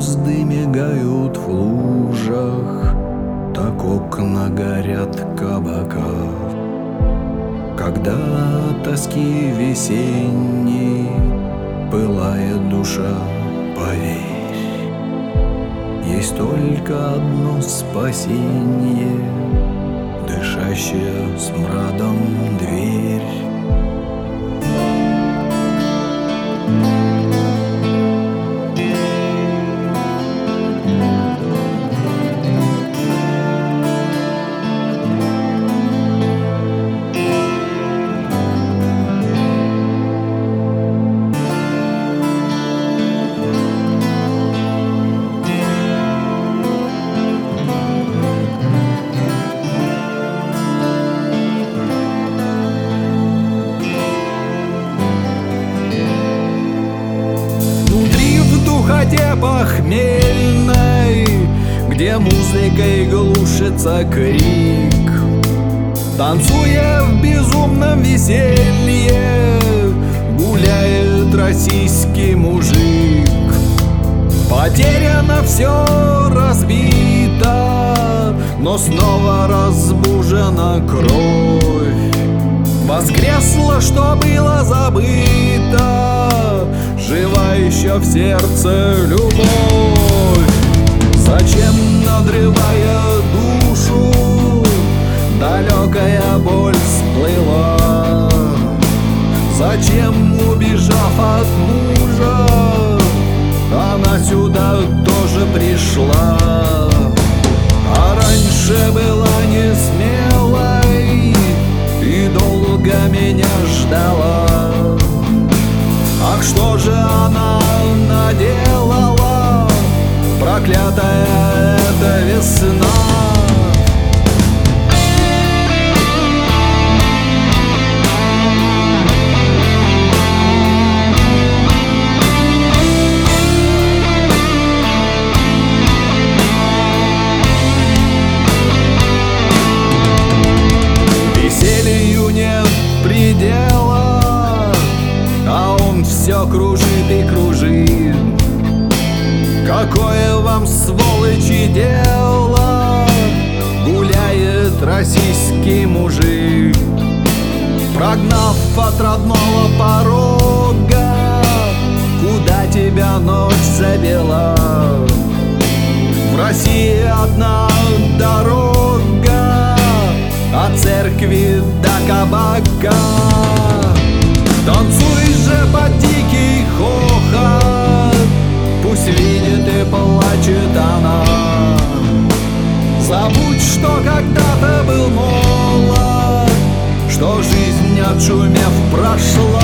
звезды мигают в лужах, так окна горят кабака. Когда тоски весенней пылает душа, поверь, есть только одно спасение, дышащая смрадом дверь. Где похмельной, где музыкой глушится крик, танцуя в безумном веселье, гуляет российский мужик. Потеряно все, разбито, но снова разбужена кровь. Воскресло, что было забыто, жива еще в сердце любовь. Зачем, надрывая душу, далекая боль всплыла? Зачем, убежав от мужа, она сюда тоже пришла? А раньше была не смелой и долго меня ждала. Ах, что же она наделала, проклятая эта весна? Веселью нет предела, а он все кружит и кружит. Какое вам, сволочи, дело? Гуляет российский мужик, прогнав от родного порога. Куда тебя ночь завела? В России одна дорога, от церкви до кабака. Танцуй же под дикий хохот, пусть видит и плачет она. Забудь, что когда-то был молод, что жизнь, отшумев, прошла.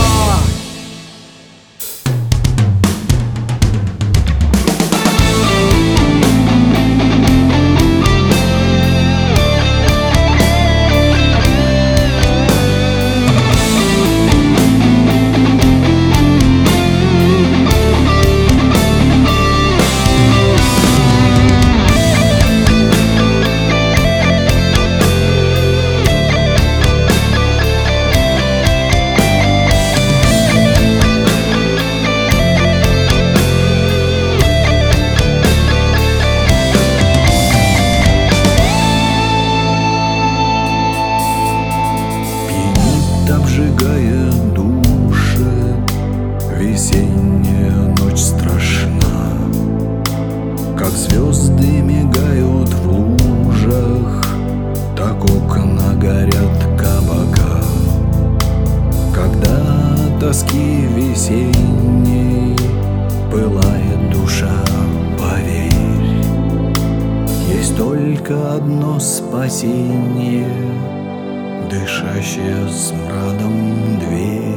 Обжигая души, весенняя ночь страшна, как звезды мигают в лужах, так окна горят кабака. Когда тоски весенней пылает душа, поверь, есть только одно спасение, дышащая смрадом дверь.